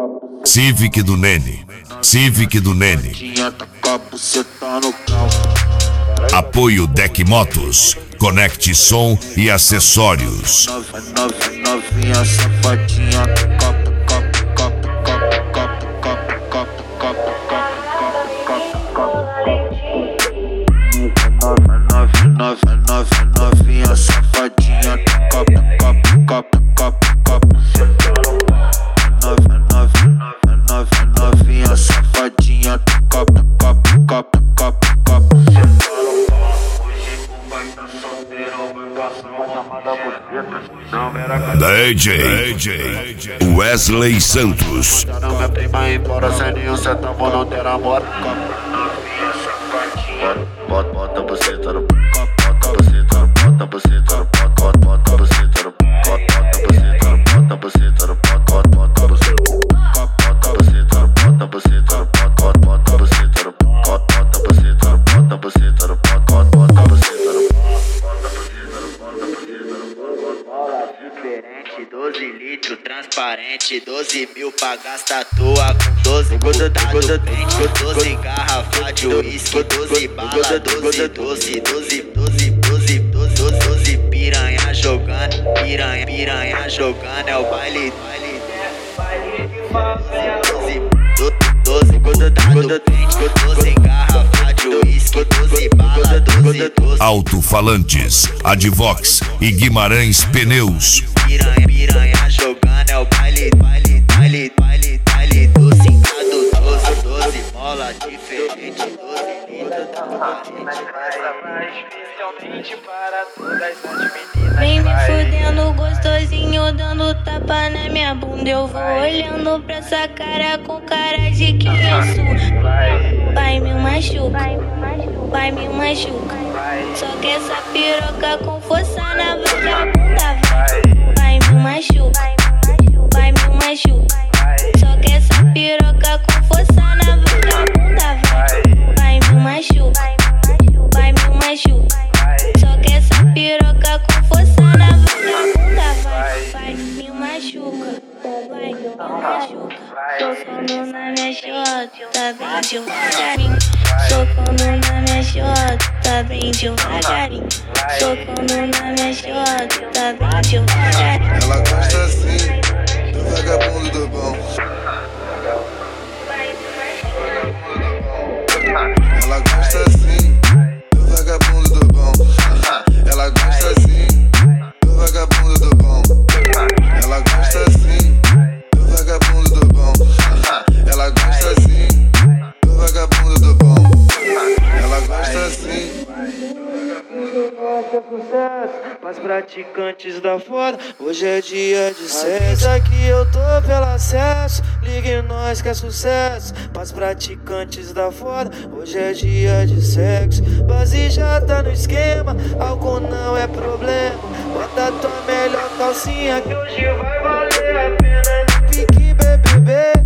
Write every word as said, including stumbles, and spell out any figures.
Civic do Nene, Civic do Nene. Apoio Deck Motos, conecte som e acessórios. Novinha safadinha, copo, copo, copo, copo, copo, copo, copo, copo, copo, novinha safadinha, copo, copo, copo, copo, copo. Novinha safadinha, copo, copo, copo, copo, copo. Da A J, Wesley Santos. Não me prima embora sem nenhum centavo, não ter amor. Bota, bota, buceta no copo, bota, buceta no bota, buceta no bota, bota, buceta no bota, buceta no bota, buceta no bota, bota, buceta no bota, buceta no bota, buceta no bota, bota, buceta no bota, buceta no bota, buceta no bota, bota, buceta no diferente, doze litros, transparente, doze mil pra gastar tua com doze mudado frente, doze garrafa de uísque, doze bala, doze, doze, doze, doze, doze, doze, doze piranha jogando, piranha, piranha jogando, é o baile, baile, baile de favela, doze, doze, mudado frente, doze garrafa de uísque, doze bala, doze, doze. Alto-falantes, Advox e Guimarães Pneus. Piranha, piranha jogando, é o baile, baile, baile, baile, baile do cingado, doze, doze, mola diferente, doze litros transparente. Essa vai especialmente para todas as meninas. Vem me fudendo gostosinho, dando tapa na minha bunda. Eu vou olhando pra essa cara com cara de que eu sou. Vai me machuca, vai me machuca. Só que essa piroca com força na vagabunda vai. Vai me machuca, vai me machuca. Só que essa piroca com força na vagabunda vai. Vai me machuca, vai me machuca. Só que essa piroca com força na vagabunda vai. Vai me machuca, vai me machuca. Socando na minha chota, tá bem devagarinho. Socando na minha chota, tá bem devagarinho. Socando na minha chota, tá bem devagarinho. Ela gosta assim, do vagabundo do bom. Ela gosta assim, do vagabundo do bom. Ela gosta assim, do vagabundo do bom. Ela gosta assim, do vagabundo do bom. Ela gosta assim, do vagabundo do bom. Ela gosta assim. Pras praticantes da foda, hoje é dia de sexo. Aqui eu tô pelo acesso, ligue nós que é sucesso. Pras praticantes da foda, hoje é dia de sexo. Base já tá no esquema, álcool não é problema. Bota tua melhor calcinha que hoje vai valer a pena. No pique B B B,